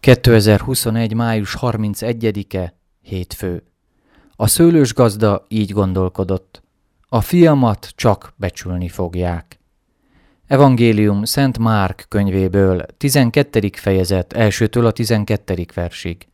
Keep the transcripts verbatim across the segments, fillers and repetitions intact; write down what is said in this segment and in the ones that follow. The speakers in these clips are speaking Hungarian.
kétezer-huszonegy. május harmincegyedike, hétfő. A szőlős gazda így gondolkodott: a fiamat csak becsülni fogják. Evangélium Szent Márk könyvéből, tizenkettedik fejezet, elsőtől a tizenkettedik versig.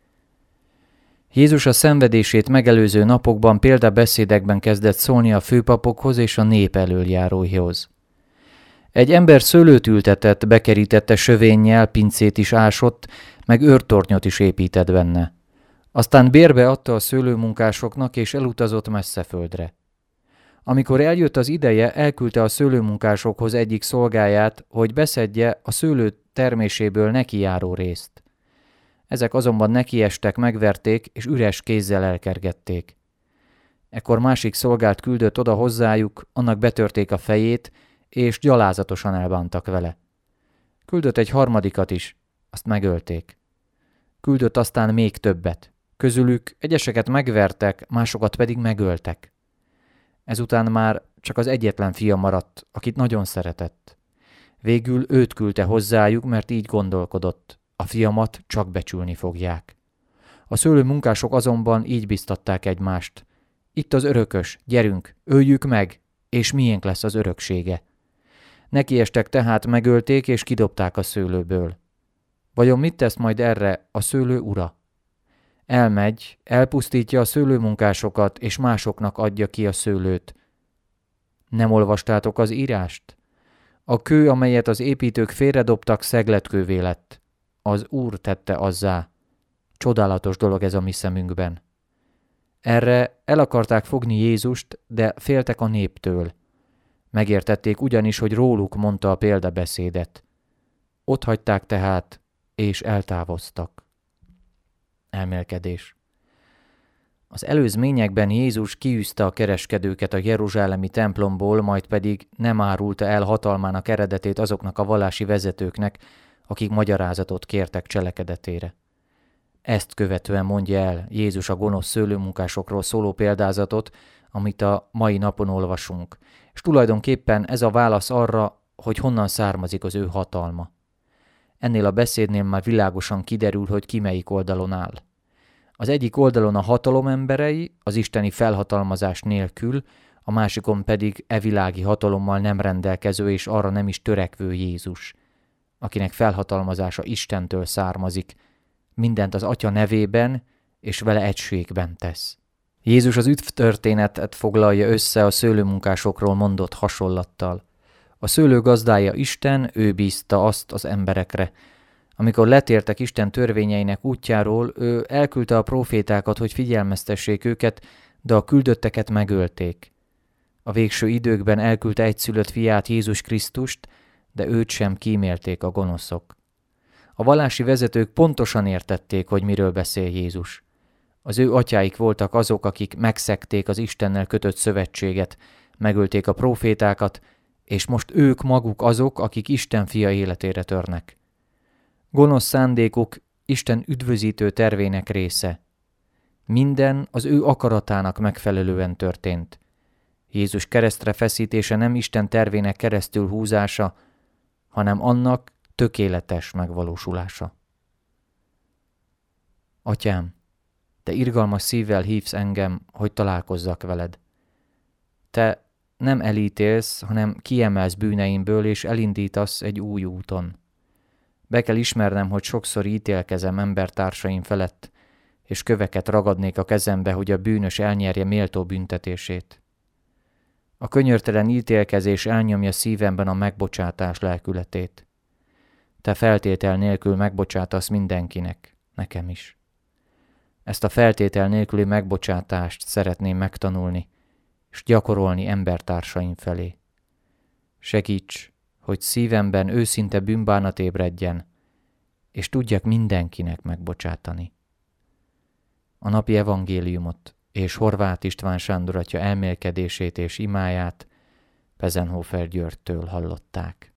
Jézus a szenvedését megelőző napokban példabeszédekben kezdett szólni a főpapokhoz és a nép elöljáróihoz. Egy ember szőlőt ültetett, bekerítette sövénnyel, pincét is ásott, meg őrtornyot is épített benne. Aztán bérbe adta a szőlőmunkásoknak, és elutazott messze földre. Amikor eljött az ideje, elküldte a szőlőmunkásokhoz egyik szolgáját, hogy beszedje a szőlő terméséből neki járó részt. Ezek azonban nekiestek, megverték, és üres kézzel elkergették. Ekkor másik szolgát küldött oda hozzájuk, annak betörték a fejét, és gyalázatosan elbántak vele. Küldött egy harmadikat is, azt megölték. Küldött aztán még többet. Közülük egyeseket megvertek, másokat pedig megöltek. Ezután már csak az egyetlen fia maradt, akit nagyon szeretett. Végül őt küldte hozzájuk, mert így gondolkodott: a fiamat csak becsülni fogják. A szőlőmunkások azonban így biztatták egymást: itt az örökös, gyerünk, öljük meg, és miénk lesz az öröksége. Nekiestek tehát, megölték és kidobták a szőlőből. Vajon mit tesz majd erre a szőlő ura? Elmegy, elpusztítja a szőlőmunkásokat, és másoknak adja ki a szőlőt. Nem olvastátok az írást? A kő, amelyet az építők félredobtak, szegletkővé lett. Az Úr tette azzá. Csodálatos dolog ez a mi szemünkben. Erre el akarták fogni Jézust, de féltek a néptől. Megértették ugyanis, hogy róluk mondta a példabeszédet. Otthagyták tehát, és eltávoztak. Elmélkedés. Az előzményekben Jézus kiűzte a kereskedőket a jeruzsálemi templomból, majd pedig nem árulta el hatalmának eredetét azoknak a vallási vezetőknek, akik magyarázatot kértek cselekedetére. Ezt követően mondja el Jézus a gonosz szőlőmunkásokról szóló példázatot, amit a mai napon olvasunk, és tulajdonképpen ez a válasz arra, hogy honnan származik az ő hatalma. Ennél a beszédnél már világosan kiderül, hogy ki melyik oldalon áll. Az egyik oldalon a hatalom emberei, az isteni felhatalmazás nélkül, a másikon pedig evilági hatalommal nem rendelkező és arra nem is törekvő Jézus, akinek felhatalmazása Istentől származik, mindent az Atya nevében és vele egységben tesz. Jézus az üdvtörténetet foglalja össze a szőlőmunkásokról mondott hasonlattal. A szőlő gazdája Isten, ő bízta azt az emberekre. Amikor letértek Isten törvényeinek útjáról, ő elküldte a prófétákat, hogy figyelmeztessék őket, de a küldötteket megölték. A végső időkben elküldte egyszülött fiát, Jézus Krisztust, de őt sem kímélték a gonoszok. A vallási vezetők pontosan értették, hogy miről beszél Jézus. Az ő atyáik voltak azok, akik megszegték az Istennel kötött szövetséget, megölték a prófétákat, és most ők maguk azok, akik Isten fia életére törnek. Gonosz szándékuk Isten üdvözítő tervének része. Minden az ő akaratának megfelelően történt. Jézus keresztre feszítése nem Isten tervének keresztül húzása, hanem annak tökéletes megvalósulása. Atyám, te irgalmas szívvel hívsz engem, hogy találkozzak veled. Te nem elítélsz, hanem kiemelsz bűneimből, és elindítasz egy új úton. Be kell ismernem, hogy sokszor ítélkezem embertársaim felett, és köveket ragadnék a kezembe, hogy a bűnös elnyerje méltó büntetését. A könyörtelen ítélkezés elnyomja szívemben a megbocsátás lelkületét. Te feltétel nélkül megbocsátasz mindenkinek, nekem is. Ezt a feltétel nélküli megbocsátást szeretném megtanulni, és gyakorolni embertársaim felé. Segíts, hogy szívemben őszinte bűnbánat ébredjen, és tudjak mindenkinek megbocsátani. A napi evangéliumot és Horváth István Sándor atya elmélkedését és imáját Pezenhofer Györgytől hallották.